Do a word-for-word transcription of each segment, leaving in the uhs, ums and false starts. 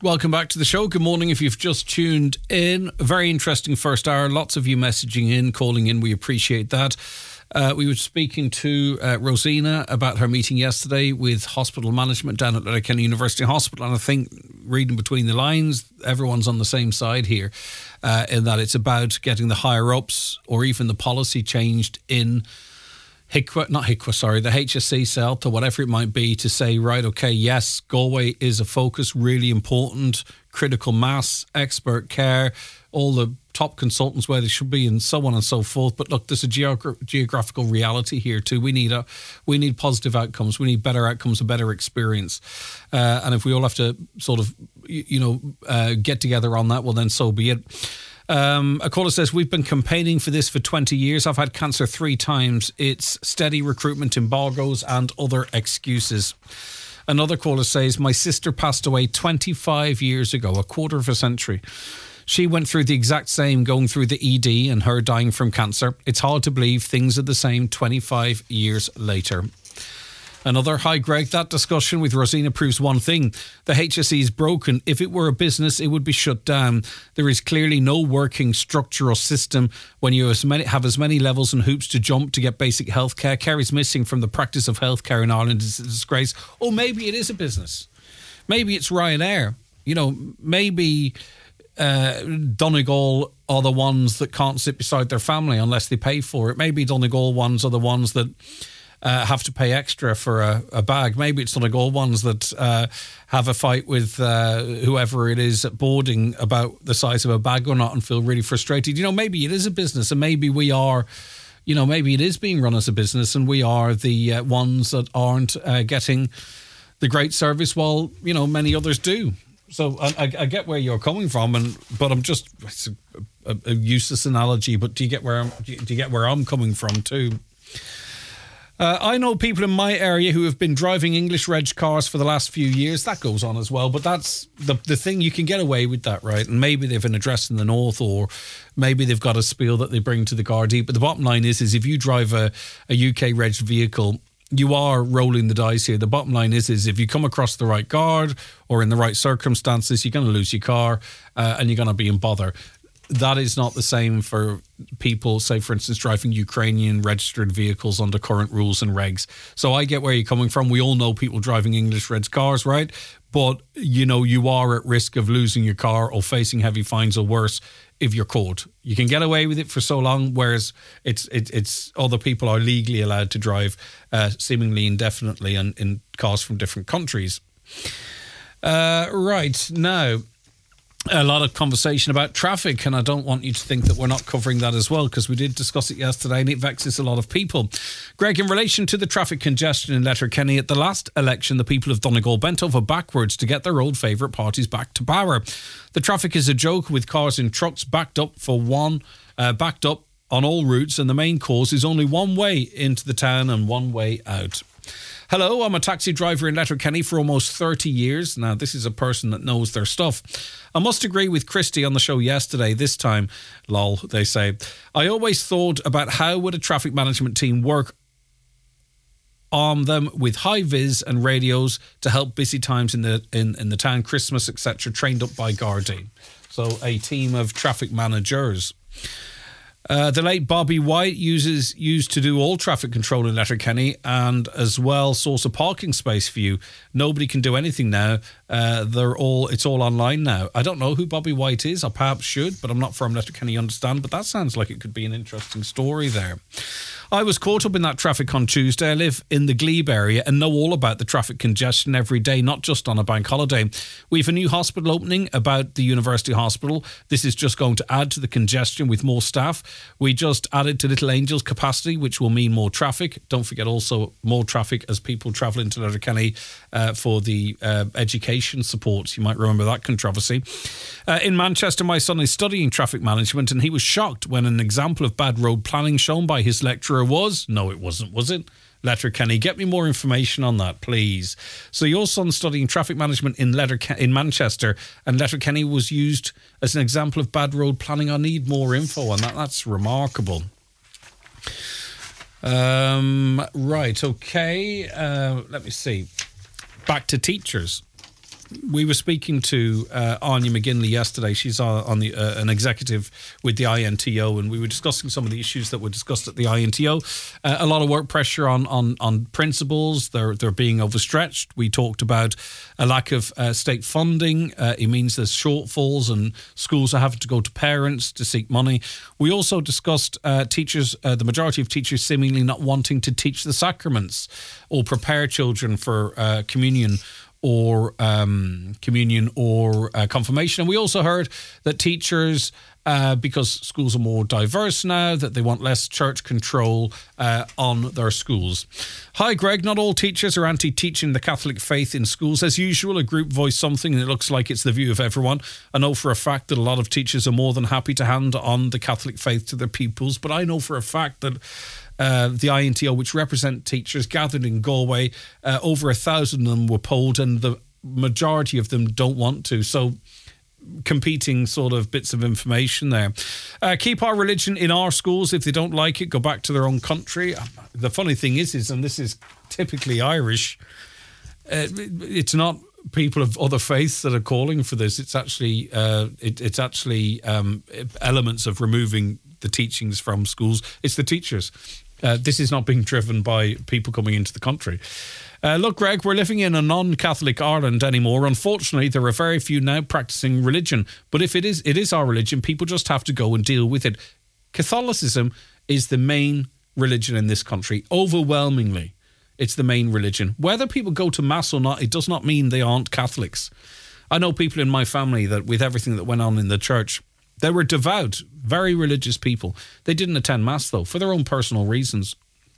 Welcome back to the show. Good morning if you've just tuned in. A very interesting first hour. Lots of you messaging in, calling in. We appreciate that. Uh, we were speaking to uh, Rosina about her meeting yesterday with hospital management down at Letterkenny University Hospital. And I think, reading between the lines, everyone's on the same side here uh, in that it's about getting the higher-ups or even the policy changed in H I C W A, not H I C W A, sorry, the H S C, CELT, or whatever it might be, to say, right, okay, yes, Galway is a focus, really important, critical mass, expert care, all the top consultants where they should be, and so on and so forth. But look, there's a geogra- geographical reality here too. We need a, we need positive outcomes. We need better outcomes, a better experience. Uh, and if we all have to sort of, you, you know, uh, get together on that, well, then so be it. Um, a caller says, we've been campaigning for this for twenty years. I've had cancer three times. It's steady recruitment embargoes and other excuses. Another caller says, my sister passed away twenty-five years ago, a quarter of a century. She went through the exact same, going through the E D and her dying from cancer. It's hard to believe things are the same twenty-five years later. Another, hi Greg, that discussion with Rosina proves one thing. The H S E is broken. If it were a business, it would be shut down. There is clearly no working structural system when you as many, have as many levels and hoops to jump to get basic health care. Care is missing from the practice of healthcare in Ireland. It's a disgrace. Or maybe it is a business. Maybe it's Ryanair. You know, maybe uh, Donegal are the ones that can't sit beside their family unless they pay for it. Maybe Donegal ones are the ones that Uh, have to pay extra for a, a bag. Maybe it's Donegal ones that uh, have a fight with uh, whoever it is at boarding about the size of a bag or not and feel really frustrated. You know, maybe it is a business and maybe we are, you know, maybe it is being run as a business and we are the uh, ones that aren't uh, getting the great service while, you know, many others do. So I, I get where you're coming from, and but I'm just, it's a, a, a useless analogy, but do you get where I'm, do you get where I'm coming from too? Uh, I know people in my area who have been driving English reg cars for the last few years. That goes on as well, but that's the the thing. You can get away with that, right? And maybe they've an address in the north, or maybe they've got a spiel that they bring to the Gardaí. But the bottom line is, is if you drive a, a U K reg vehicle, you are rolling the dice here. The bottom line is, is if you come across the right guard or in the right circumstances, you're going to lose your car uh, and you're going to be in bother. That is not the same for people, say, for instance, driving Ukrainian registered vehicles under current rules and regs. So I get where you're coming from. We all know people driving English reg cars, right? But, you know, you are at risk of losing your car or facing heavy fines or worse if you're caught. You can get away with it for so long, whereas it's it, it's other people are legally allowed to drive uh, seemingly indefinitely and in cars from different countries. Uh, right, now, a lot of conversation about traffic, and I don't want you to think that we're not covering that as well, because we did discuss it yesterday and it vexes a lot of people. Greg, in relation to the traffic congestion in Letterkenny, at the last election, the people of Donegal bent over backwards to get their old favourite parties back to power. The traffic is a joke, with cars and trucks backed up for one, uh, backed up on all routes, and the main cause is only one way into the town and one way out. Hello, I'm a taxi driver in Letterkenny for almost thirty years. Now, this is a person that knows their stuff. I must agree with Christy on the show yesterday, this time, lol, they say. I always thought about how would a traffic management team work arm them with high-vis and radios to help busy times in the in, in the town, Christmas, et cetera, trained up by Gardaí. So a team of traffic managers. Uh, the late Bobby White uses used to do all traffic control in Letterkenny and as well source a parking space for you. Nobody can do anything now. Uh, they're all it's all online now. I don't know who Bobby White is. I perhaps should, but I'm not from Letterkenny, understand. But that sounds like it could be an interesting story there. I was caught up in that traffic on Tuesday. I live in the Glebe area and know all about the traffic congestion every day, not just on a bank holiday. We have a new hospital opening about the University Hospital. This is just going to add to the congestion with more staff. We just added to Little Angel's capacity, which will mean more traffic. Don't forget also more traffic as people travel into Letterkenny uh, for the uh, education support. You might remember that controversy. Uh, in Manchester, my son is studying traffic management and he was shocked when an example of bad road planning shown by his lecturer was, no it wasn't, was it? Letterkenny. Get me more information on that, please. So your son's studying traffic management in Letterkenny, in Manchester, and Letterkenny was used as an example of bad road planning. I need more info on that. That's remarkable. Um, right, okay. Uh, let me see. Back to teachers. we were speaking to uh, Anya McGinley yesterday. She's on, on the uh, an executive with the I N T O, and we were discussing some of the issues that were discussed at the I N T O. Uh, a lot of work pressure on on on principals. They're they're being overstretched. We talked about a lack of uh, state funding. Uh, it means there's shortfalls, and schools are having to go to parents to seek money. We also discussed uh, teachers, uh, the majority of teachers seemingly not wanting to teach the sacraments or prepare children for uh, communion or um, communion or uh, confirmation. And we also heard that teachers, uh, because schools are more diverse now, that they want less church control uh, on their schools. Hi, Greg. Not all teachers are anti-teaching the Catholic faith in schools. As usual, a group voiced something and it looks like it's the view of everyone. I know for a fact that a lot of teachers are more than happy to hand on the Catholic faith to their pupils, but I know for a fact that Uh, the I N T O, which represent teachers, gathered in Galway. Uh, over a thousand of them were polled, and the majority of them don't want to. So, competing sort of bits of information there. Uh, keep our religion in our schools. If they don't like it, go back to their own country. The funny thing is, is and this is typically Irish, uh, it's not people of other faiths that are calling for this. It's actually uh, it, it's actually um, elements of removing the teachings from schools. It's the teachers. Uh, this is not being driven by people coming into the country. Uh, look, Greg, we're living in a non-Catholic Ireland anymore. Unfortunately, there are very few now practicing religion. But if it is, it is our religion. People just have to go and deal with it. Catholicism is the main religion in this country. Overwhelmingly, it's the main religion. Whether people go to Mass or not, it does not mean they aren't Catholics. I know people in my family that with everything that went on in the church, they were devout, very religious people. They didn't attend Mass, though, for their own personal reasons.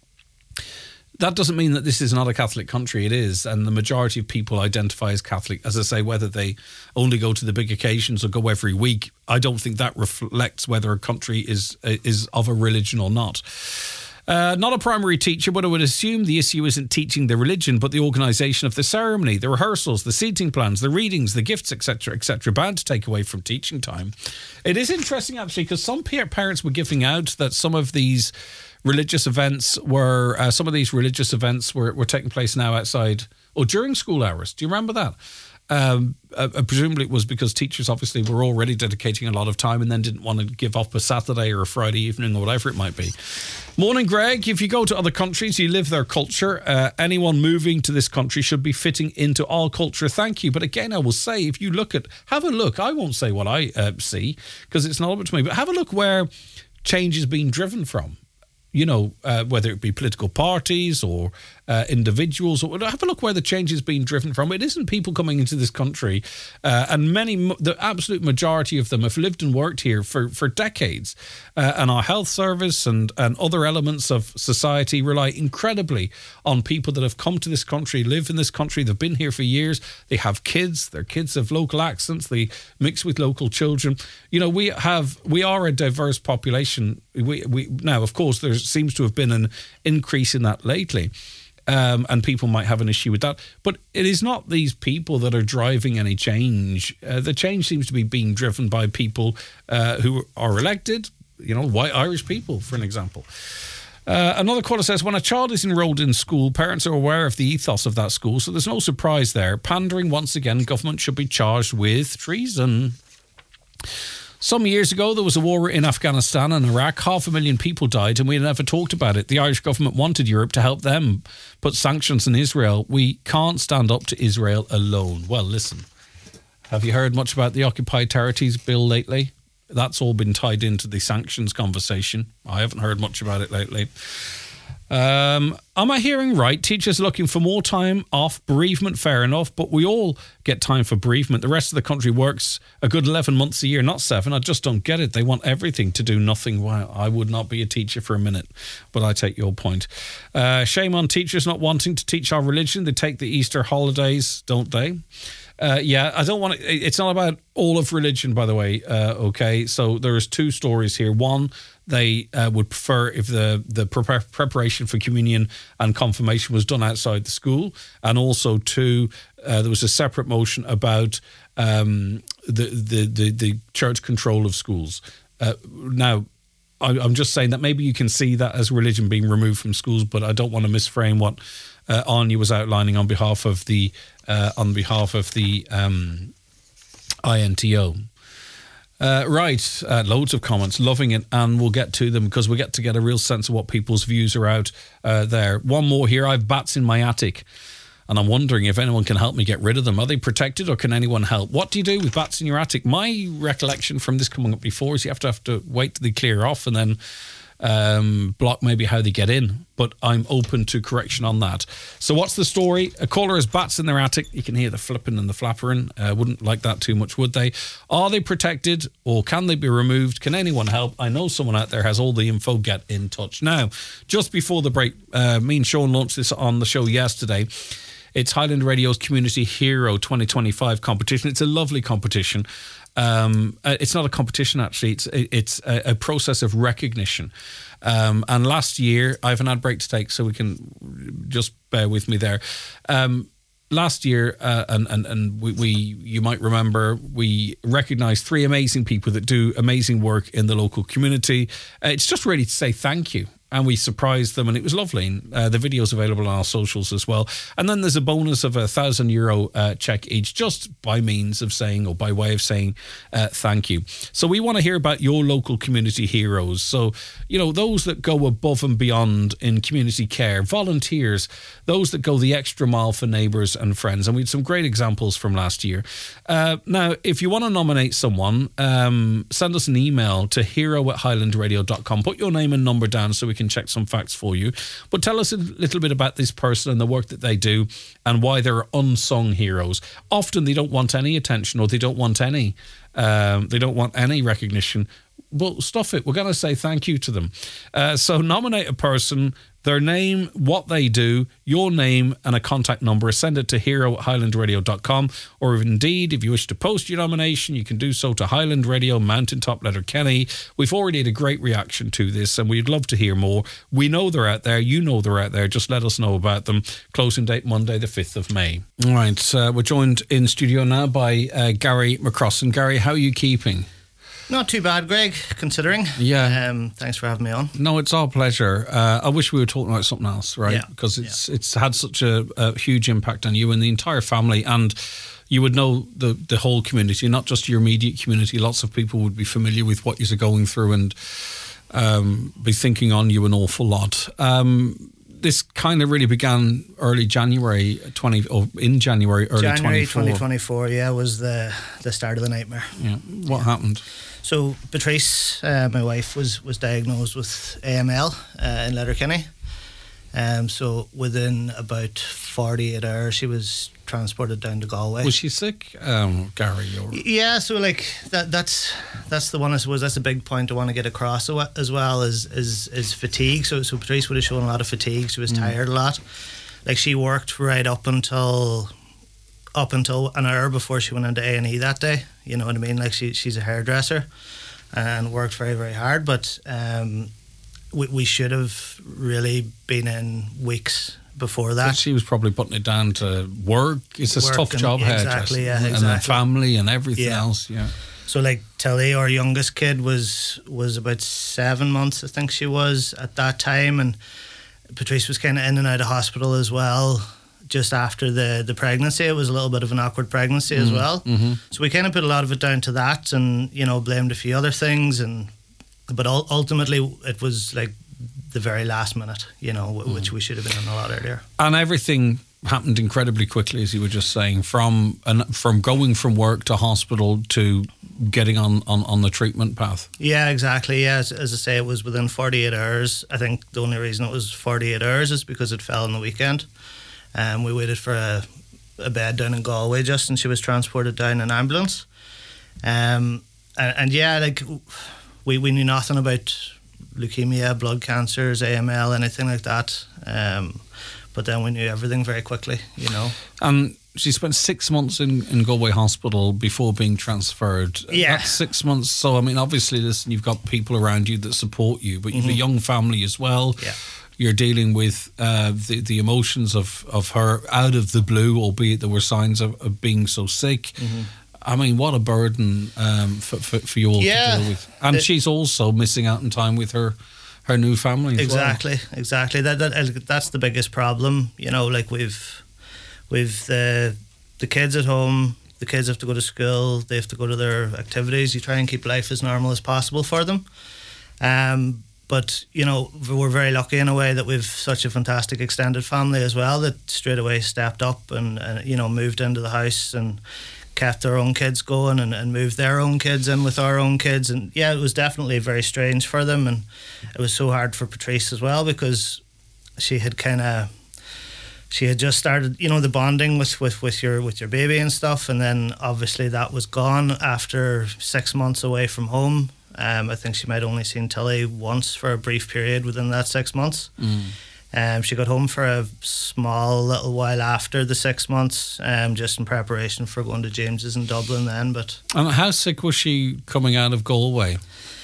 That doesn't mean that this is not a Catholic country. It is, and the majority of people identify as Catholic. As I say, whether they only go to the big occasions or go every week, I don't think that reflects whether a country is is of a religion or not. Uh, not a primary teacher, but I would assume the issue isn't teaching the religion, but the organisation of the ceremony, the rehearsals, the seating plans, the readings, the gifts, et cetera, et cetera, bound to take away from teaching time. It is interesting, actually, because some parents were giving out that some of these religious events were, uh, some of these religious events were, were taking place now outside or during school hours. Do you remember that? Um, uh, presumably it was because teachers obviously were already dedicating a lot of time and then didn't want to give up a Saturday or a Friday evening or whatever it might be. Morning, Greg. If you go to other countries, you live their culture. Uh, anyone moving to this country should be fitting into all culture. Thank you. But again, I will say, if you look at, have a look. I won't say what I uh, see because it's not up to me, but have a look where change is being driven from. You know, uh, whether it be political parties or uh, individuals, or have a look where the change is being driven from. It isn't people coming into this country, uh, and many, the absolute majority of them have lived and worked here for, for decades. Uh, and our health service and, and other elements of society rely incredibly on people that have come to this country, live in this country, they've been here for years, they have kids, their kids have local accents, they mix with local children. You know, we have, we are a diverse population. We, we now, of course, there seems to have been an increase in that lately. Um, and people might have an issue with that. But it is not these people that are driving any change. Uh, the change seems to be being driven by people uh, who are elected, you know, white Irish people, for an example. Uh, another caller says, when a child is enrolled in school, parents are aware of the ethos of that school, so there's no surprise there. Pandering, once again, government should be charged with treason. Some years ago, there was a war in Afghanistan and Iraq. Half a million people died and we never talked about it. The Irish government wanted Europe to help them put sanctions on Israel. We can't stand up to Israel alone. Well, listen, have you heard much about the Occupied Territories Bill lately? That's all been tied into the sanctions conversation. I haven't heard much about it lately. Um, am I hearing right? Teachers are looking for more time off, bereavement, fair enough, but we all get time for bereavement. The rest of the country works a good eleven months a year, not seven. I just don't get it. They want everything to do nothing. Wow, I would not be a teacher for a minute, but I take your point. Uh, shame on teachers not wanting to teach our religion. They take the Easter holidays, don't they? Uh, yeah, I don't want to, it's not about all of religion, by the way. Uh, okay, so there's two stories here. One, they uh, would prefer if the, the pre- preparation for communion and confirmation was done outside the school. And also, two, uh, there was a separate motion about um, the, the, the, the church control of schools. Uh, now, I, I'm just saying that maybe you can see that as religion being removed from schools, but I don't want to misframe what Uh, Anya was outlining on behalf of the uh, on behalf of the um, I N T O. Uh, right, uh, loads of comments, loving it, and we'll get to them because we get to get a real sense of what people's views are out uh, there. One more here. I have bats in my attic, and I'm wondering if anyone can help me get rid of them. Are they protected, or can anyone help? What do you do with bats in your attic? My recollection from this coming up before is you have to have to wait till they clear off and then um, block maybe how they get in. But I'm open to correction on that. So what's the story? A caller has bats in their attic. You can hear the flipping and the flappering. Uh, wouldn't like that too much, would they? Are they protected, or can they be removed? Can anyone help? I know someone out there has all the info. Get in touch. Now, just before the break, uh, me and Sean launched this on the show yesterday. It's Highland Radio's Community Hero twenty twenty-five competition. It's a lovely competition. Um, it's not a competition, actually. It's it's a, a process of recognition. Um, and last year, I have an ad break to take, so we can just bear with me there. Um, last year, uh, and and and we, we you might remember, we recognised three amazing people that do amazing work in the local community. Uh, it's just really to say thank you. And we surprised them, and it was lovely. Uh, the video's available on our socials as well. And then there's a bonus of a thousand euro uh, check each, just by means of saying, or by way of saying, uh, thank you. So we want to hear about your local community heroes. So, you know, those that go above and beyond in community care, volunteers, those that go the extra mile for neighbours and friends. And we had some great examples from last year. Uh, now, if you want to nominate someone, um, send us an email to hero at highland radio dot com. Put your name and number down so we can check some facts for you, but tell us a little bit about this person and the work that they do and why they're unsung heroes. Often they don't want any attention, or they don't want any um, they don't want any recognition. Well, stuff it, we're going to say thank you to them. Uh, so nominate a person, their name, what they do, your name and a contact number. Send it to hero at highland radio dot com, or indeed, if you wish to post your nomination, you can do so to Highland Radio, Mountaintop Letterkenny. We've already had a great reaction to this, and we'd love to hear more. We know they're out there. You know they're out there. Just let us know about them. Closing date Monday, the fifth of May. All right, uh, we're joined in studio now by uh, Gary McCrossan. Gary, how are you keeping? Not too bad, Greg, considering. Yeah. Um, thanks for having me on. No, it's our pleasure. Uh, I wish we were talking about something else, right? Yeah. Because it's yeah. it's had such a, a huge impact on you and the entire family. And you would know the, the whole community, not just your immediate community. Lots of people would be familiar with what you're going through and um, be thinking on you an awful lot. Um, this kind of really began early January twenty, or in January early January twenty-four. twenty twenty-four, yeah, was the the start of the nightmare. Yeah. What yeah. happened? So Patrice, uh, my wife, was was diagnosed with A M L uh, in Letterkenny. Um, so within about forty-eight hours, she was transported down to Galway. Was she sick, um, Gary? Or? Yeah, so like that that's that's the one, I suppose, that's a big point I want to get across as well, is is, is fatigue. So so Patrice would have shown a lot of fatigue. She was mm. tired a lot. Like, she worked right up until up until an hour before she went into A and E that day. You know what I mean? Like, she she's a hairdresser and worked very, very hard, but um, we, we should have really been in weeks before that. But she was probably putting it down to work. It's a work tough and, job, exactly, yeah, and exactly. then family and everything yeah. else. Yeah. So like Tilly, our youngest kid, was was about seven months, I think she was at that time, and Patrice was kind of in and out of hospital as well. Just after the, the pregnancy, it was a little bit of an awkward pregnancy mm, as well. Mm-hmm. So we kind of put a lot of it down to that, and you know, blamed a few other things, and but ultimately it was like the very last minute, you know, w- mm. which we should have been in a lot earlier. And everything happened incredibly quickly, as you were just saying, from and from going from work to hospital to getting on, on, on the treatment path. Yeah, exactly. Yeah, as, as I say, it was within forty-eight hours. I think the only reason it was forty-eight hours is because it fell on the weekend. Um, we waited for a, a bed down in Galway just, and she was transported down in an ambulance. Um, and, and yeah, like we, we knew nothing about leukemia, blood cancers, A M L, anything like that. Um, but then we knew everything very quickly, you know. And she spent six months in, in Galway Hospital before being transferred. Yeah. That's six months. So, I mean, obviously, listen, you've got people around you that support you, but you've mm-hmm. a young family as well. Yeah. You're dealing with uh, the, the emotions of, of her out of the blue, albeit there were signs of, of being so sick. Mm-hmm. I mean, what a burden um, for, for, for you all yeah. to deal with. And it, she's also missing out on time with her her new family as exactly, well. Exactly. That, that That's the biggest problem. You know, like we've, we've the, the kids at home, the kids have to go to school, they have to go to their activities. You try and keep life as normal as possible for them. Um, but, you know, we're very lucky in a way that we've such a fantastic extended family as well that straight away stepped up and, and you know, moved into the house and kept their own kids going and, and moved their own kids in with our own kids. And yeah, it was definitely very strange for them, and it was so hard for Patrice as well because she had kind of she had just started, you know, the bonding with, with, with your with your baby and stuff, and then obviously that was gone after six months away from home. Um, I think she might only seen Tilly once for a brief period within that six months. Mm. Um, she got home for a small little while after the six months, um, just in preparation for going to James's in Dublin then. But and how sick was she coming out of Galway?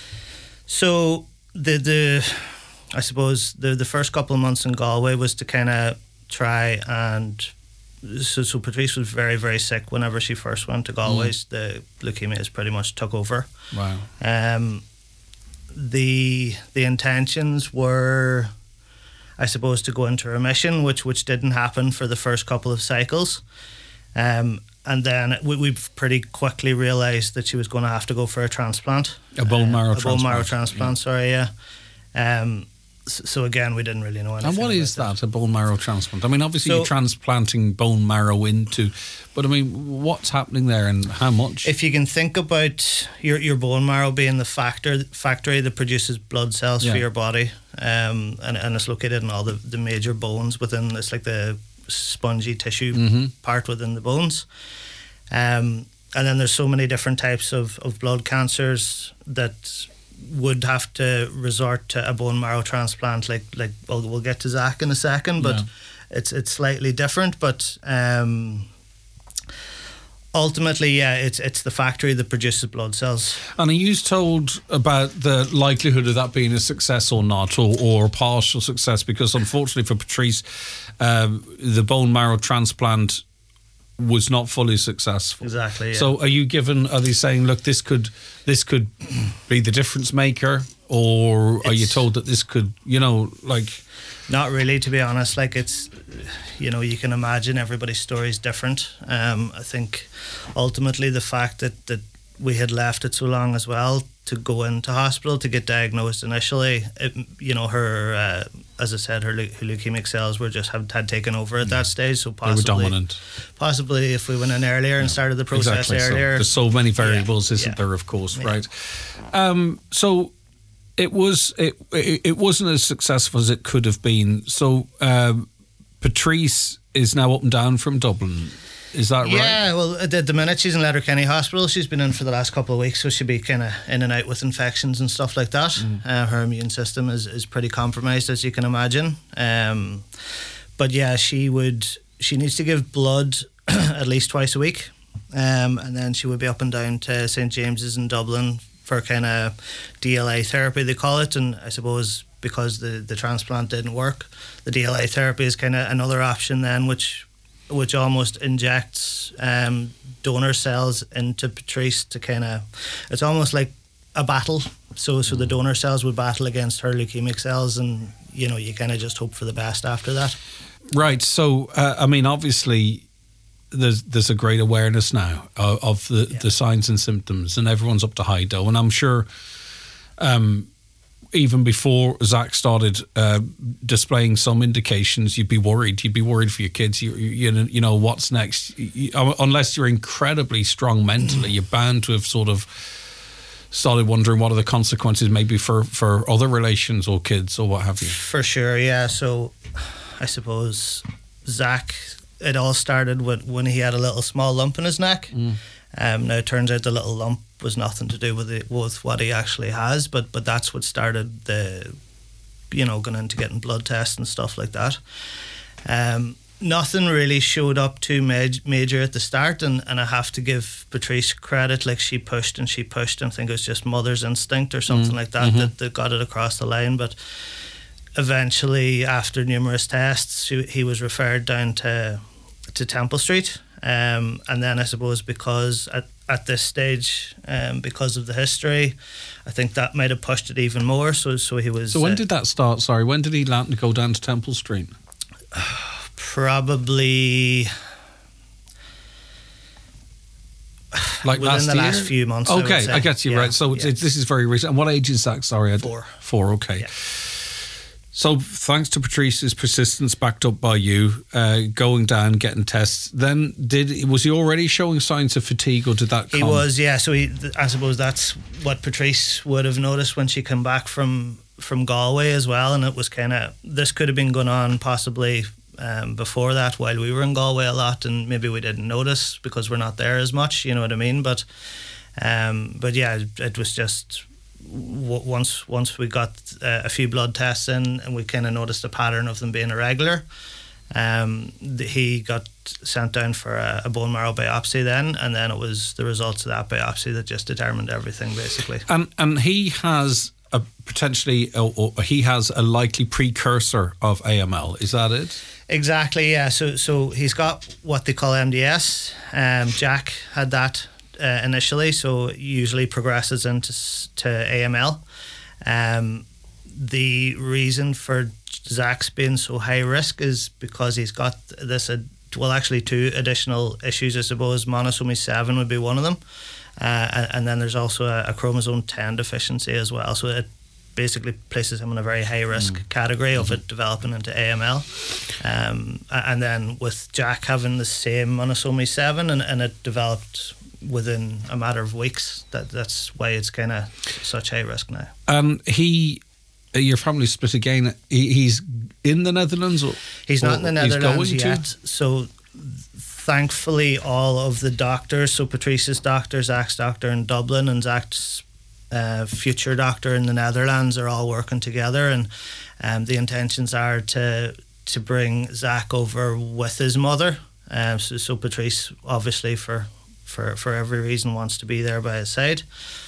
So the the I suppose the the first couple of months in Galway was to kind of try and so so Patrice was very very sick whenever she first went to Galway. Mm. The leukemia pretty much took over. Wow. Um, the the intentions were, I suppose, to go into remission, which which didn't happen for the first couple of cycles. Um, and then we, we pretty quickly realised that she was going to have to go for a transplant. A bone marrow uh, transplant. A bone marrow transplant, yeah. sorry, yeah. Um, so, so again, we didn't really know anything. And what is that, that, a bone marrow transplant? I mean, obviously so, you're transplanting bone marrow into, but I mean, what's happening there and how much? If you can think about your, your bone marrow being the factor factory that produces blood cells yeah. for your body, um, and, and it's located in all the, the major bones within, it's like the spongy tissue mm-hmm. part within the bones. Um, and then there's so many different types of, of blood cancers that would have to resort to a bone marrow transplant. Like like well, we'll get to Zach in a second, but yeah. it's it's slightly different. But um, ultimately, yeah, it's it's the factory that produces blood cells. And are you told about the likelihood of that being a success or not, or, or partial success? Because unfortunately for Patrice, um, the bone marrow transplant was not fully successful. Exactly. Yeah. So are you given, are they saying, look, this could this could be the difference maker, or it's, are you told that this could, you know, like... Not really, to be honest. Like, it's, you know, you can imagine everybody's story is different. Um, I think ultimately the fact that, that we had left it so long as well to go into hospital to get diagnosed initially, it, you know, her, uh, as I said, her, le- her leukemic cells were just had, had taken over at that stage. So possibly, they were dominant. Possibly if we went in earlier and yeah. started the process exactly. earlier. So there's so many variables, yeah. isn't yeah. there? Of course, yeah. right? Um, so it was it, it it wasn't as successful as it could have been. So um, Patrice is now up and down from Dublin. Is that right? Yeah, well, at the minute she's in Letterkenny Hospital. She's been in for the last couple of weeks, so she'll be kind of in and out with infections and stuff like that. Mm. Uh, her immune system is, is pretty compromised, as you can imagine. Um, but yeah, she would she needs to give blood at least twice a week, um, and then she would be up and down to Saint James's in Dublin for kind of D L A therapy, they call it. And I suppose because the, the transplant didn't work, the D L A therapy is kind of another option then, which which almost injects um, donor cells into Patrice to kind of, it's almost like a battle. So so the donor cells would battle against her leukemic cells, and, you know, you kind of just hope for the best after that. Right. So, uh, I mean, obviously, there's there's a great awareness now of, of the, yeah. the signs and symptoms, and everyone's up to high dough. And I'm sure um, even before Zach started uh, displaying some indications, you'd be worried. You'd be worried for your kids. You you, you know, what's next? You, unless you're incredibly strong mentally, you're bound to have sort of started wondering what are the consequences maybe for, for other relations or kids or what have you. For sure, yeah. So I suppose Zach, it all started with when he had a little small lump in his neck. Mm. Um, now it turns out the little lump was nothing to do with it, with what he actually has, but but that's what started the, you know, going into getting blood tests and stuff like that. Um, nothing really showed up too ma- major at the start, and, and I have to give Patrice credit. Like, she pushed and she pushed, and I think it was just mother's instinct or something mm. like that, mm-hmm. that that got it across the line. But eventually, after numerous tests, he, he was referred down to to Temple Street. Um, and then I suppose because at, at this stage, um, because of the history, I think that might have pushed it even more. So so he was... So when uh, did that start? Sorry, when did he land to go down to Temple Street? Probably... Like within last the year? last few months. Okay, I, would say. I get you, yeah, right. So yeah. it's, this is very recent. And what age is Zach? Sorry. I d- Four. Four, okay. Yeah. So thanks to Patrice's persistence, backed up by you, uh, going down, getting tests, then did was he already showing signs of fatigue, or did that come? He was, yeah. So he, I suppose that's what Patrice would have noticed when she came back from, from Galway as well. And it was kind of, this could have been going on possibly um, before that, while we were in Galway a lot, and maybe we didn't notice because we're not there as much, you know what I mean? But, um, but yeah, it was just... Once once we got uh, a few blood tests in, and we kind of noticed a pattern of them being irregular, um, he got sent down for a, a bone marrow biopsy then, and then it was the results of that biopsy that just determined everything, basically. And and he has a potentially, or, or he has a likely precursor of A M L. Is that it? Exactly, yeah. So so he's got what they call M D S. Um, Jack had that Uh, initially, so usually progresses into to A M L. Um, the reason for Zach's being so high risk is because he's got this, uh, well, actually two additional issues, I suppose. Monosomy seven would be one of them, uh, and, and then there's also a, a chromosome ten deficiency as well. So it basically places him in a very high risk mm. category of it developing into A M L. Um, and then with Jack having the same monosomy seven, and, and it developed within a matter of weeks. That that's why it's kind of such high risk now. Um, he, your family split again. He, he's in the Netherlands. Or, he's not in the Netherlands he's yet. To? So thankfully, all of the doctors, so Patrice's doctor, Zach's doctor in Dublin, and Zach's uh, future doctor in the Netherlands are all working together, and um, the intentions are to to bring Zach over with his mother. Um, so, so Patrice, obviously, for for for every reason, wants to be there by his side.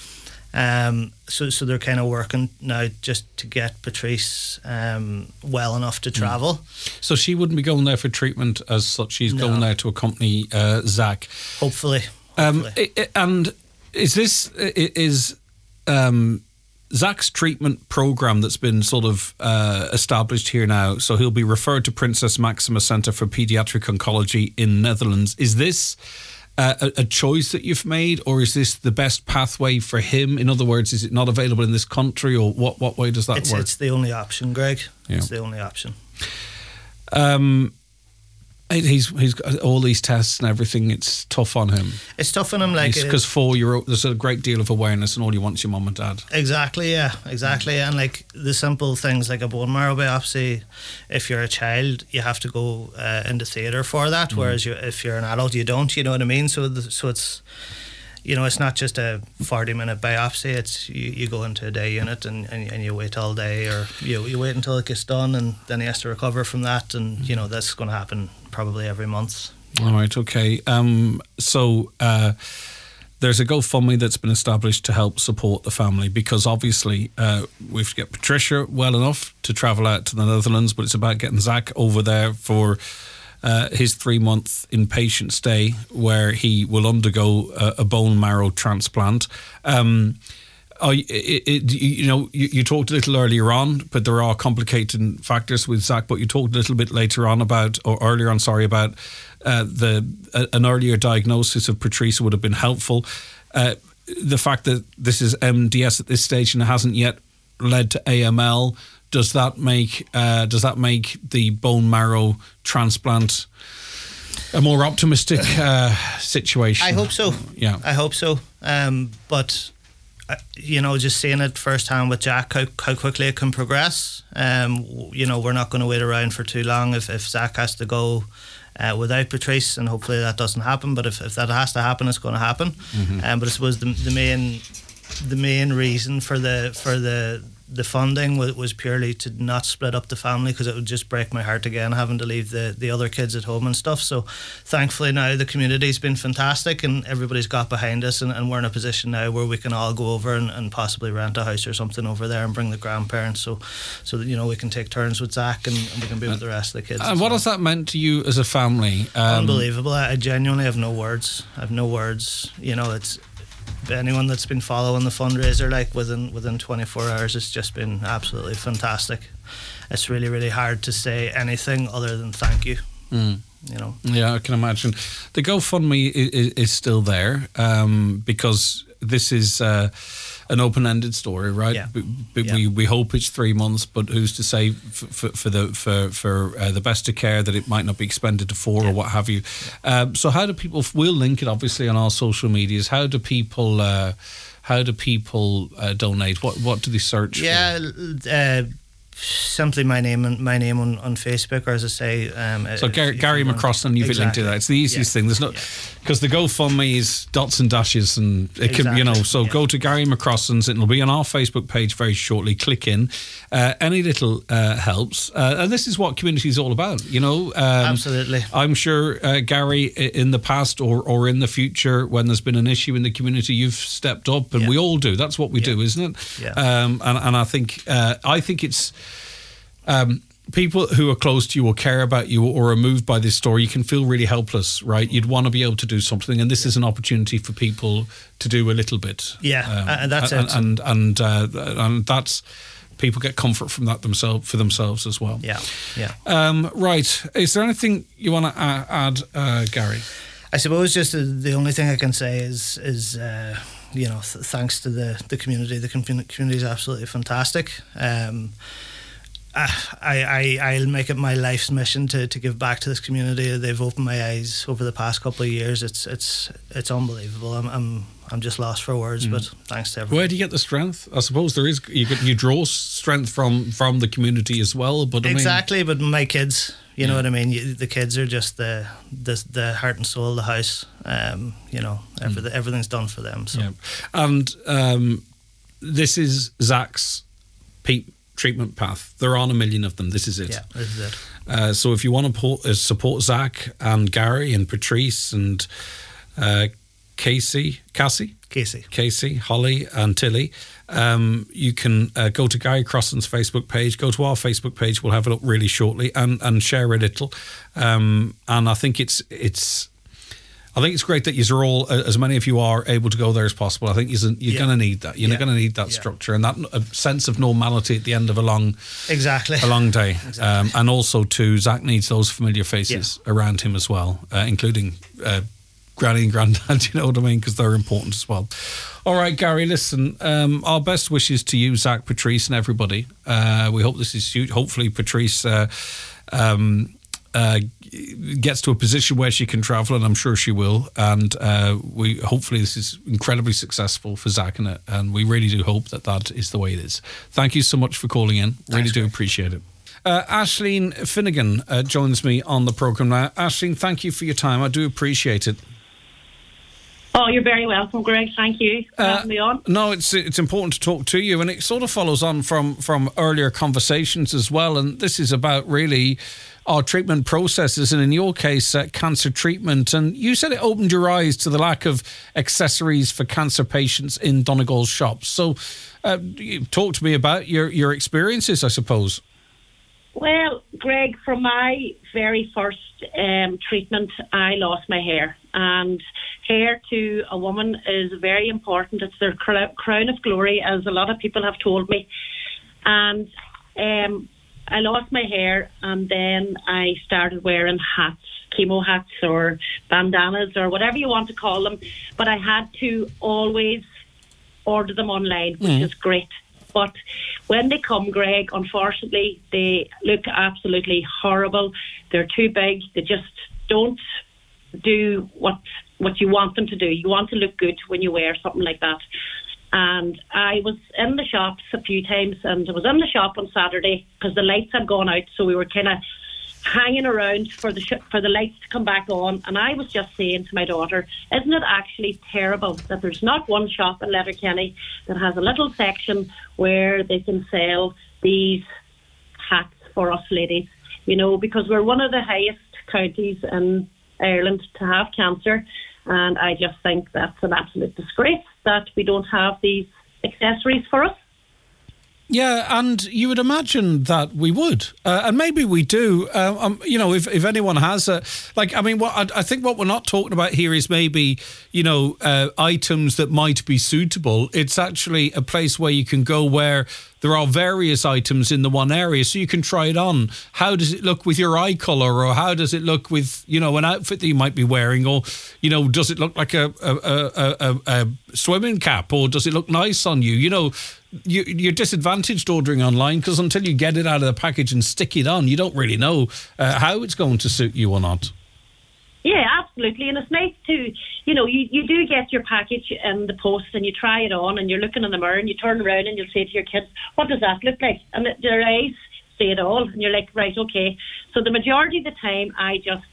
Um, so so they're kind of working now just to get Patrice um, well enough to travel. Mm. So she wouldn't be going there for treatment as such. She's No. going there to accompany uh, Zach. Hopefully. Um, hopefully. i- i- and is this i- is um, Zach's treatment program that's been sort of uh, established here now? So he'll be referred to Princess Maxima Centre for Pediatric Oncology in Netherlands. Is this Uh, a, a choice that you've made, or is this the best pathway for him? In other words, is it not available in this country, or what, what way does that it's, work? It's the only option, Greg. Yeah. It's the only option. Um, he's he's got all these tests and everything. It's tough on him. It's tough on him, like because four year old, there's a great deal of awareness, and all you want is your mum and dad. Exactly, yeah, exactly. And like the simple things like a bone marrow biopsy, if you're a child, you have to go uh, into theatre for that. Mm. Whereas you, if you're an adult, you don't. You know what I mean? So, the, so it's, you know, it's not just a forty minute biopsy. It's you, you go into a day unit and, and, and you wait all day, or you you wait until it gets done, and then he has to recover from that. And you know that's going to happen probably every month. All right, okay. Um, so uh, there's a GoFundMe that's been established to help support the family, because obviously uh, we have to get Patricia well enough to travel out to the Netherlands, but it's about getting Zach over there for uh, his three-month inpatient stay, where he will undergo a, a bone marrow transplant. Um, I, it, it, you know, you, you talked a little earlier on, but there are complicating factors with Zach. But you talked a little bit later on about, or earlier on, sorry, about uh, the uh, an earlier diagnosis of Patrice would have been helpful. Uh, the fact that this is M D S at this stage and hasn't yet led to A M L, does that make uh, does that make the bone marrow transplant a more optimistic uh, situation? I hope so. Yeah, I hope so. Um, but. Uh, you know, just seeing it firsthand with Jack, how, how quickly it can progress. Um, you know, we're not going to wait around for too long if, if Zach has to go uh, without Patrice, and hopefully that doesn't happen. But if, if that has to happen, it's going to happen. Mm-hmm. Um, but I suppose the, the main the main reason for the for the the funding was, was purely to not split up the family, because it would just break my heart again having to leave the, the other kids at home and stuff. So thankfully now the community's been fantastic, and everybody's got behind us, and, and we're in a position now where we can all go over and, and possibly rent a house or something over there and bring the grandparents, so so that, you know, we can take turns with Zach, and, and we can be with the rest of the kids. And what has that meant to you as a family? Um, Unbelievable. I, I genuinely have no words. I have no words. You know, it's anyone that's been following the fundraiser, like within within twenty-four hours, it's just been absolutely fantastic. It's really, really hard to say anything other than thank you. Mm. You know. Yeah, I can imagine. The GoFundMe is, is still there um, because this is uh, an open-ended story, right? Yeah. B- b- Yeah. We we hope it's three months, but who's to say for, for, for the for for uh, the best of care that it might not be expended to four yeah. or what have you. Um, so how do people? We'll link it obviously on our social medias. How do people? Uh, how do people uh, donate? What what do they search? Yeah. For? Uh, Simply my name and my name on, on Facebook, or as I say, um, so if, Gary, if Gary you McCrossan, you've exactly. linked to that. It's the easiest yeah. thing. There's not because yeah. the GoFundMe is dots and dashes, and it exactly. can, you know. So yeah. go to Gary McCrossan's. It'll be on our Facebook page very shortly. Click in. Uh, any little uh, helps, uh, and this is what community is all about. You know, um, absolutely. I'm sure uh, Gary, in the past or or in the future, when there's been an issue in the community, you've stepped up, and yeah. we all do. That's what we yeah. do, isn't it? Yeah. Um, and and I think uh, I think it's. Um, people who are close to you or care about you or are moved by this story, you can feel really helpless, right? You'd want to be able to do something, and this is an opportunity for people to do a little bit. Yeah, um, and that's and, it. And and uh, and that's people get comfort from that themselves for themselves as well. Yeah, yeah. Um, right. Is there anything you want to add, uh, Gary? I suppose just the only thing I can say is is. Uh, you know, th- thanks to the, the community. The com- community is absolutely fantastic. Um, I, I, I'll make it my life's mission to, to give back to this community. They've opened my eyes over the past couple of years. It's it's it's unbelievable. I'm I'm, I'm just lost for words, mm. but thanks to everyone. Where do you get the strength? I suppose there is you get you draw strength from, from the community as well. But I exactly, mean, but my kids, you yeah. know what I mean. You, the kids are just the, the the heart and soul of the house. Um, you know, everything, mm. everything's done for them. So, yeah. and um, this is Zach's peep. treatment path. There aren't a million of them. This is it. Yeah, this is it. Uh, so if you want to po- uh, support Zach and Gary and Patrice and uh, Casey, Cassie, Casey, Casey, Holly and Tilly, um, you can uh, go to Gary Crossan's Facebook page. Go to our Facebook page. We'll have it up really shortly and and share a little. Um, and I think it's it's. I think it's great that you're all, as many of you are, able to go there as possible. I think you're, you're yeah. going to need that. You're yeah. going to need that yeah. structure and that uh, sense of normality at the end of a long, exactly, a long day. Exactly. Um, and also, too, Zach needs those familiar faces yeah. around him as well, uh, including uh, Granny and Granddad. You know what I mean? Because they're important as well. All right, Gary. Listen, um, our best wishes to you, Zach, Patrice, and everybody. Uh, we hope this is hopefully Patrice. Uh, um, Uh, gets to a position where she can travel, and I'm sure she will. And uh, we hopefully this is incredibly successful for Zach, and, and we really do hope that that is the way it is. Thank you so much for calling in. Really Thanks, do Greg. appreciate it. Uh, Aisling Finnegan uh, joins me on the programme now. Aisling, thank you for your time. I do appreciate it. Oh, you're very welcome, Greg. Thank you for uh, having me on. No, it's it's important to talk to you, and it sort of follows on from, from earlier conversations as well. And this is about really our treatment processes, and in your case, uh, cancer treatment. And you said it opened your eyes to the lack of accessories for cancer patients in Donegal's shops. So, uh, talk to me about your your experiences, I suppose. Well, Greg, from my very first um, treatment, I lost my hair. And hair to a woman is very important. It's their crown of glory, as a lot of people have told me. And um, I lost my hair, and then I started wearing hats, chemo hats or bandanas or whatever you want to call them. But I had to always order them online, which mm. is great. But when they come, Greg, unfortunately, they look absolutely horrible. They're too big. They just don't do what what you want them to do. You want to look good when you wear something like that. And I was in the shops a few times, and I was in the shop on Saturday because the lights had gone out, so we were kind of hanging around for the sh- for the lights to come back on. And I was just saying to my daughter, isn't it actually terrible that there's not one shop in Letterkenny that has a little section where they can sell these hats for us ladies, you know, because we're one of the highest counties in Ireland to have cancer. And I just think that's an absolute disgrace that we don't have these accessories for us. Yeah, and you would imagine that we would, uh, and maybe we do. Uh, um, you know, if, if anyone has a like, I mean, what I, I think what we're not talking about here is maybe you know uh, items that might be suitable. It's actually a place where you can go where there are various items in the one area, so you can try it on. How does it look with your eye colour, or how does it look with you know an outfit that you might be wearing, or you know does it look like a a, a, a, a swimming cap, or does it look nice on you? You know. You, you're disadvantaged ordering online because until you get it out of the package and stick it on, you don't really know uh, how it's going to suit you or not. Yeah, absolutely. And it's nice to, you know, you, you do get your package in the post and you try it on and you're looking in the mirror and you turn around and you'll say to your kids, what does that look like? And their eyes say it all. And you're like, right, okay. So the majority of the time, I just...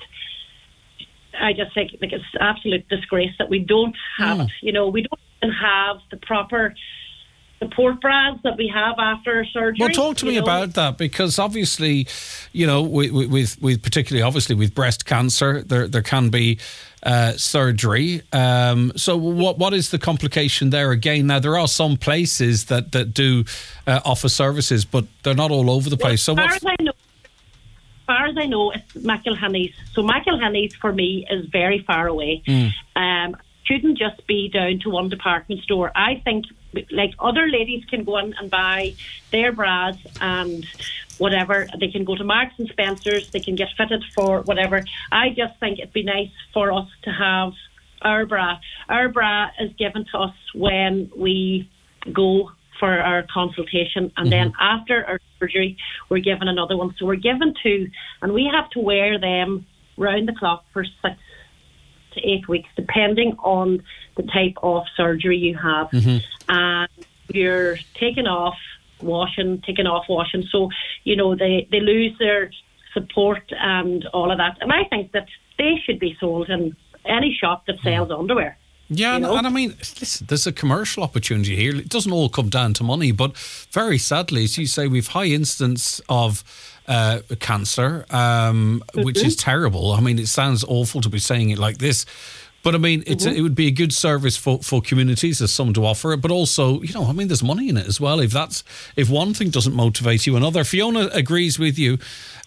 I just think like it's absolute disgrace that we don't have mm. it. You know, we don't even have the proper support bras that we have after surgery. Well, talk to me know. about that, because obviously, you know, with, with, with particularly obviously with breast cancer, there there can be uh, surgery. Um, so what what is the complication there again? Now, there are some places that, that do uh, offer services, but they're not all over the place. Well, so as far as I know, as far as I know, it's McIlhenny's. So McIlhenny's for me is very far away. Mm. Um, shouldn't just be down to one department store. I think like other ladies can go in and buy their bras and whatever. They can go to Marks and Spencer's. They can get fitted for whatever. I just think it'd be nice for us to have our bra. Our bra is given to us when we go for our consultation, and mm-hmm. then after our surgery, we're given another one. So we're given two, and we have to wear them round the clock for six to eight weeks, depending on the type of surgery you have. Mm-hmm. And you're taking off washing, taking off washing. So, you know, they, they lose their support and all of that. And I think that they should be sold in any shop that sells mm. underwear. Yeah, and, and I mean, listen, there's a commercial opportunity here. It doesn't all come down to money, but very sadly, as you say, we've high incidence of uh, cancer, um, mm-hmm. which is terrible. I mean, it sounds awful to be saying it like this, but I mean, it's mm-hmm. a, it would be a good service for, for communities. There's some to offer it, but also, you know, I mean, there's money in it as well. If that's if one thing doesn't motivate you, another. Fiona agrees with you.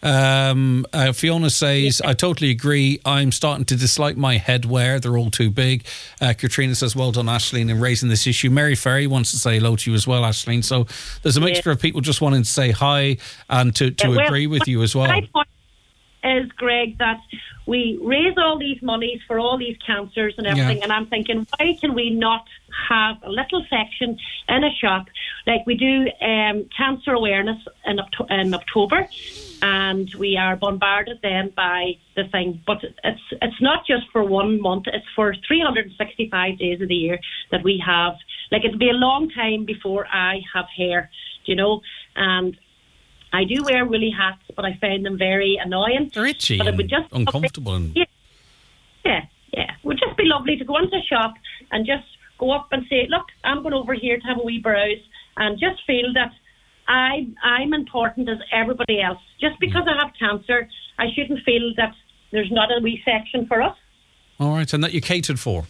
Um, uh, Fiona says, I totally agree. I'm starting to dislike my headwear. They're all too big. Uh, Katrina says, well done, Aisling, in raising this issue. Mary Ferry wants to say hello to you as well, Aisling. So there's a mixture yeah. of people just wanting to say hi and to, to yeah, well, agree with you as well. My point is, Greg, that we raise all these monies for all these cancers and everything, yeah. and I'm thinking, why can we not have a little section in a shop like we do um, cancer awareness in, in October, and we are bombarded then by the thing. But it's it's not just for one month; it's for three hundred sixty-five days of the year that we have. Like, it'll be a long time before I have hair, you know, and I do wear woolly hats, but I find them very annoying. They're itchy but and it would just uncomfortable. And... Yeah, yeah, yeah. It would just be lovely to go into a shop and just go up and say, look, I'm going over here to have a wee browse, and just feel that I, I'm important as everybody else. Just because I have cancer, I shouldn't feel that there's not a wee section for us. All right, and that you're catered for.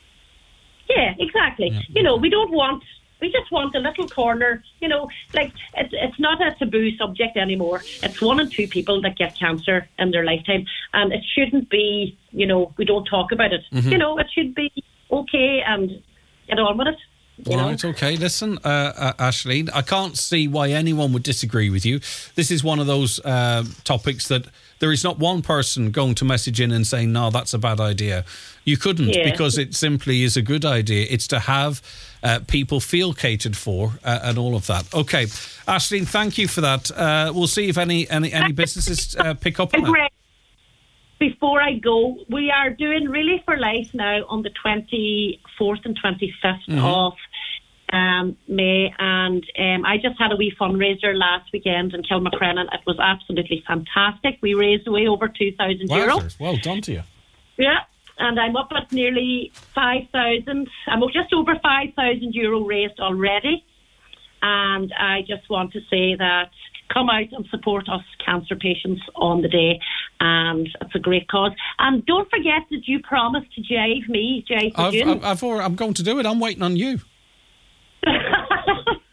Yeah, exactly. Yeah. You know, we don't want... We just want a little corner, you know, like it's it's not a taboo subject anymore. It's one in two people that get cancer in their lifetime, and it shouldn't be, you know, we don't talk about it. Mm-hmm. You know, it should be okay and get on with it. You All know? right, okay. Listen, uh, uh, Aisling, I can't see why anyone would disagree with you. This is one of those uh, topics that there is not one person going to message in and saying, no, that's a bad idea. You couldn't, yeah. because it simply is a good idea. It's to have uh, people feel catered for uh, and all of that. Okay, Aisling, thank you for that. Uh, we'll see if any any, any businesses uh, pick up on it. Before I go, we are doing Really for Life now on the twenty-fourth and twenty-fifth mm-hmm. of um, May, and um, I just had a wee fundraiser last weekend in Kilmacrennan. It was absolutely fantastic. We raised away over two thousand euro. Well done to you. Yeah, and I'm up at nearly five thousand. I'm just over five thousand euro raised already, and I just want to say that come out and support us cancer patients on the day, and it's a great cause. And don't forget that you promised to jive me, jive for I've, June. I've, I've, I'm going to do it. I'm waiting on you.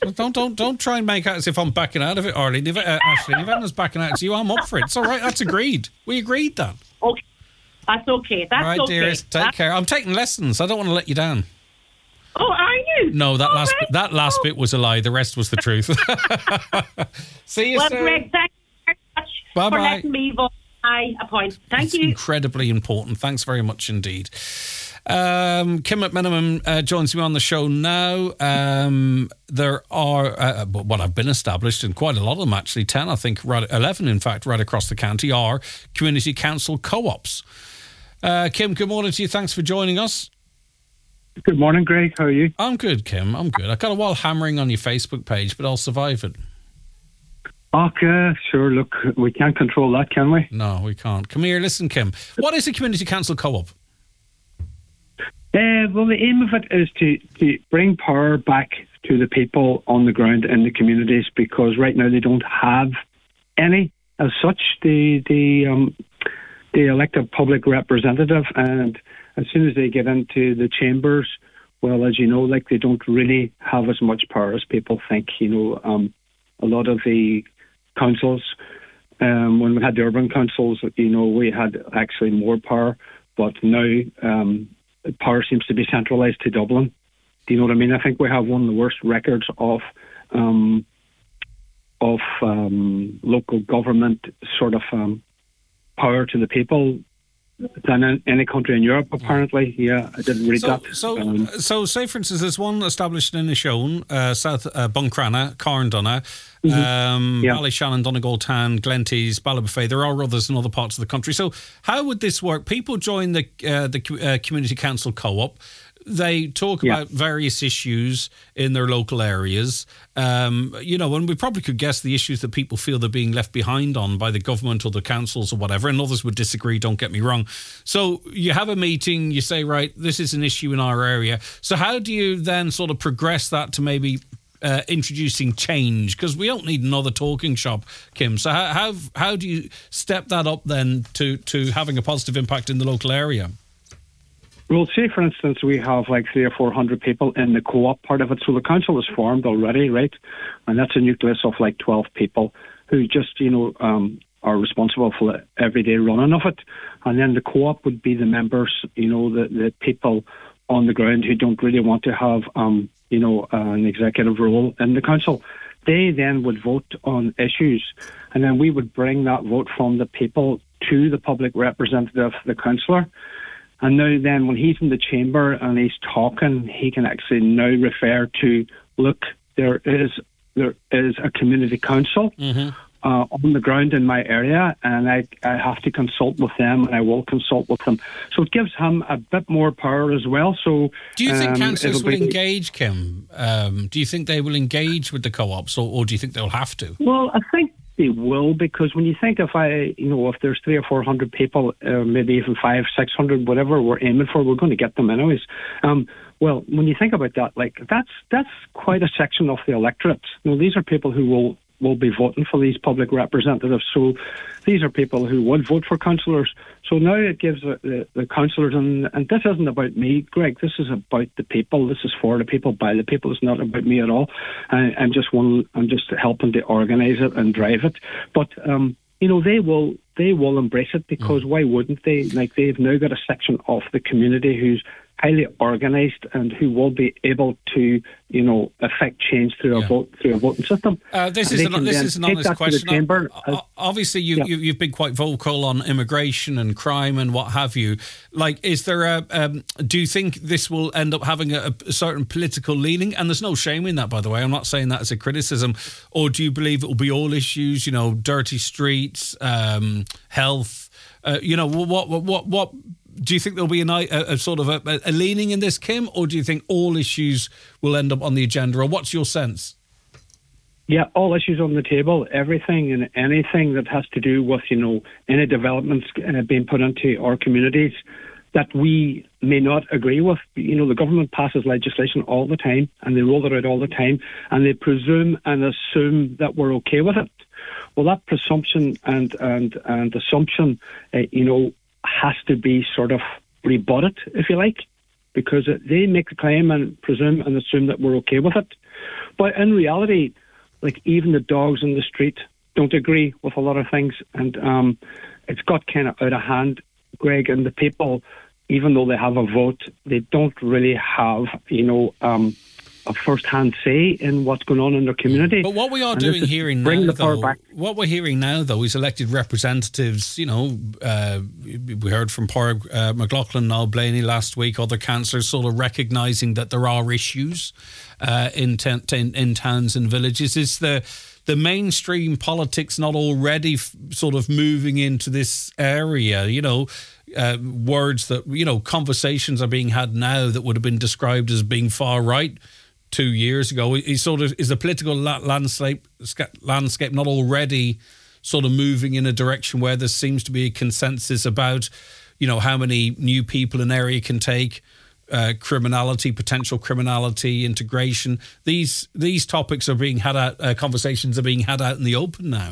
don't don't don't try and make out as if I'm backing out of it, Arlene. If, uh, Ashley, if anyone's backing out to you, I'm up for it. It's all right. That's agreed. We agreed that. Okay, that's okay. That's all right, okay. dearest. Take that's... care. I'm taking lessons. I don't want to let you down. Oh, are you? No, that all last right. that last oh. bit was a lie. The rest was the truth. See you well, soon. Greg, thank you very much Bye-bye. for letting me vote my appointment. Thank it's you. Incredibly important. Thanks very much indeed. Um, Kim McMenamin uh, joins me on the show now. Um, there are, uh, what have been established, and quite a lot of them actually, ten, I think, right, eleven in fact, right across the county, are community council co-ops. Uh, Kim, good morning to you. Thanks for joining us. Good morning, Greg. How are you? I'm good, Kim. I'm good. I got a while hammering on your Facebook page, but I'll survive it. Okay, sure. Look, we can't control that, can we? No, we can't. Come here, listen, Kim. What is a community council co-op? Uh, well, the aim of it is to, to bring power back to the people on the ground in the communities, because right now they don't have any as such. The the um, the elected public representative, and as soon as they get into the chambers, well, as you know, like they don't really have as much power as people think. You know, um, a lot of the councils, um, when we had the urban councils, you know, we had actually more power, but now um, power seems to be centralised to Dublin. Do you know what I mean? I think we have one of the worst records of um, of um, local government sort of um, power to the people than in any country in Europe, apparently. Yeah, I didn't read so, that. So, um, so, say, for instance, there's one established in Inishowen, uh, South uh, Buncrana, Carndonna, mm-hmm. um, yeah. Ballyshannon, Donegal Town, Glentees, Ballybofey. There are others in other parts of the country. So how would this work? People join the, uh, the uh, Community Council Co-op. They talk yeah. about various issues in their local areas, um, you know, and we probably could guess the issues that people feel they're being left behind on by the government or the councils or whatever, and others would disagree, don't get me wrong. So you have a meeting, you say, right, this is an issue in our area. So how do you then sort of progress that to maybe uh, introducing change? Because we don't need another talking shop, Kim. So how, how, how do you step that up then to, to having a positive impact in the local area? Well, say, for instance, we have like three or four hundred people in the co-op part of it. So the council is formed already, right? And that's a nucleus of like twelve people who just, you know, um, are responsible for the everyday running of it. And then the co-op would be the members, you know, the, the people on the ground who don't really want to have, um, you know, uh, an executive role in the council. They then would vote on issues. And then we would bring that vote from the people to the public representative, the councillor. And now then when he's in the chamber and he's talking, he can actually now refer to, look, there is there is a community council mm-hmm. uh, on the ground in my area, and I, I have to consult with them, and I will consult with them. So it gives him a bit more power as well. So, do you think um, councillors will be, engage, Kim? Um, do you think they will engage with the co-ops, or, or do you think they'll have to? Well, I think they will, because when you think if I, you know, if there's three or four hundred people, uh, maybe even five, six hundred, whatever we're aiming for, we're going to get them anyways. Um, well, when you think about that, like that's that's quite a section of the electorate. You know, these are people who will will be voting for these public representatives. So these are people who would vote for councillors. So now it gives the, the, the councillors, and, and this isn't about me, Greg, this is about the people. This is for the people, by the people. It's not about me at all. I, I'm just one, I'm just helping to organise it and drive it. But, um, you know, they will they will embrace it, because mm. why wouldn't they? Like, they've now got a section of the community who's highly organised and who will be able to, you know, affect change through yeah. a vote through a voting system. Uh, this is an, this is an honest question. Chamber, uh, Obviously, you, yeah. you you've been quite vocal on immigration and crime and what have you. Like, is there a? Um, do you think this will end up having a, a certain political leaning? And there's no shame in that, by the way. I'm not saying that as a criticism. Or do you believe it will be all issues? You know, dirty streets, um, health. Uh, you know, what what what what. Do you think there'll be a, a, a sort of a, a leaning in this, Kim, or do you think all issues will end up on the agenda, or what's your sense? Yeah, all issues on the table, everything and anything that has to do with, you know, any developments uh, being put into our communities that we may not agree with. You know, the government passes legislation all the time, and they roll it out all the time, and they presume and assume that we're okay with it. Well, that presumption and, and, and assumption, uh, you know, has to be sort of rebutted, if you like. because they make the claim and presume and assume that we're okay with it. But in reality, like even the dogs in the street don't agree with a lot of things, and um, it's got kind of out of hand, Greg, and the people, even though they have a vote, they don't really have, you know, um, a first-hand say in what's going on in their community. But what we are and doing hearing now, the power though, back. what we're hearing now, though, is elected representatives. You know, uh, we heard from Paul uh, McLaughlin, Niall Blaney last week, other councillors sort of recognising that there are issues uh, in, ten, in in towns and villages. Is the the mainstream politics not already f- sort of moving into this area? You know, uh, words that, you know, conversations are being had now that would have been described as being far right two years ago. Is sort of is the political landscape landscape not already sort of moving in a direction where there seems to be a consensus about, you know, how many new people an area can take, uh, criminality, potential criminality, integration. These these topics are being had out. Uh, conversations are being had out in the open now.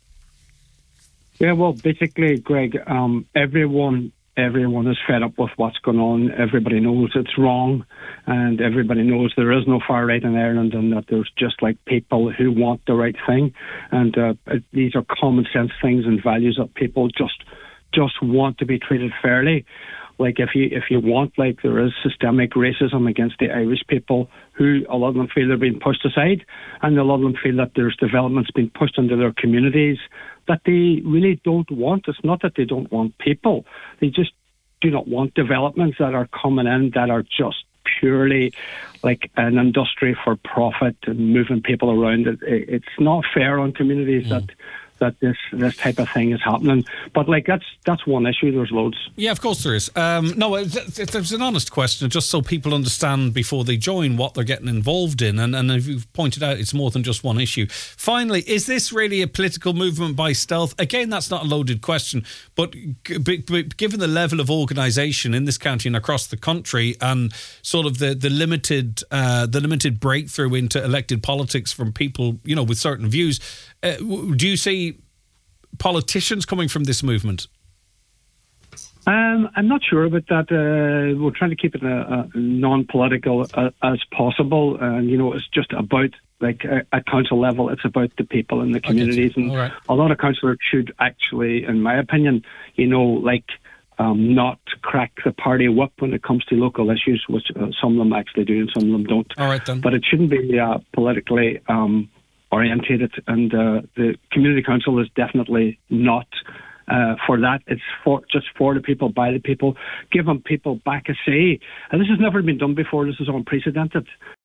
Yeah, well, basically, Greg, um, everyone. Everyone is fed up with what's going on. Everybody knows it's wrong, and everybody knows there is no far right in Ireland, and that there's just like people who want the right thing, and uh, these are common sense things and values that people just just want to be treated fairly. Like if you if you want, like there is systemic racism against the Irish people, who a lot of them feel they're being pushed aside, and a lot of them feel that there's developments being pushed into their communities that they really don't want. It's not that they don't want people. They just do not want developments that are coming in that are just purely like an industry for profit and moving people around. It, it's not fair on communities mm. that that this this type of thing is happening. But like that's that's one issue. There's loads. Yeah, of course there is. Um, no, it's, it's an honest question, just so people understand before they join what they're getting involved in. And, and as you've pointed out, it's more than just one issue. Finally, is this really a political movement by stealth? Again, that's not a loaded question, but g- g- given the level of organisation in this county and across the country, and sort of the the limited uh, the limited breakthrough into elected politics from people, you know, with certain views, uh, do you see politicians coming from this movement? Um, I'm not sure about that. Uh, we're trying to keep it a, a non-political uh, as possible, and you know, it's just about like uh, at council level, it's about the people in the communities, and right. a lot of councillors should actually, in my opinion, you know, like um, not crack the party whip when it comes to local issues, which uh, some of them actually do and some of them don't. All right, then. But it shouldn't be uh, politically Um, orientated, and uh, the community council is definitely not uh, for that. It's for just for the people, by the people, giving people back a say. And this has never been done before. This is unprecedented.